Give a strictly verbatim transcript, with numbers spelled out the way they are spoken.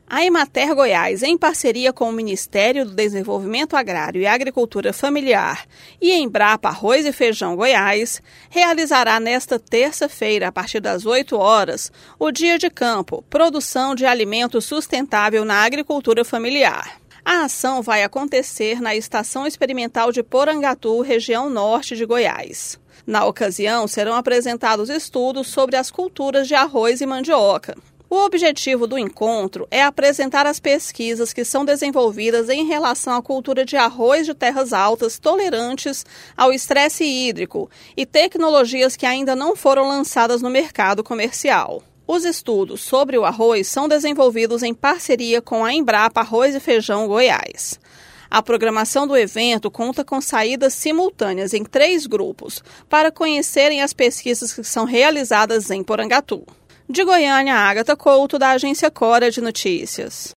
A Emater Goiás, em parceria com o Ministério do Desenvolvimento Agrário e Agricultura Familiar e Embrapa Arroz e Feijão Goiás, realizará nesta terça-feira, a partir das oito horas, o Dia de Campo, Produção de Alimento Sustentável na Agricultura Familiar. A ação vai acontecer na Estação Experimental de Porangatu, região norte de Goiás. Na ocasião, serão apresentados estudos sobre as culturas de arroz e mandioca. O objetivo do encontro é apresentar as pesquisas que são desenvolvidas em relação à cultura de arroz de terras altas tolerantes ao estresse hídrico e tecnologias que ainda não foram lançadas no mercado comercial. Os estudos sobre o arroz são desenvolvidos em parceria com a Embrapa Arroz e Feijão Goiás. A programação do evento conta com saídas simultâneas em três grupos para conhecerem as pesquisas que são realizadas em Porangatu. De Goiânia, Ágata Couto, da Agência Cora de Notícias.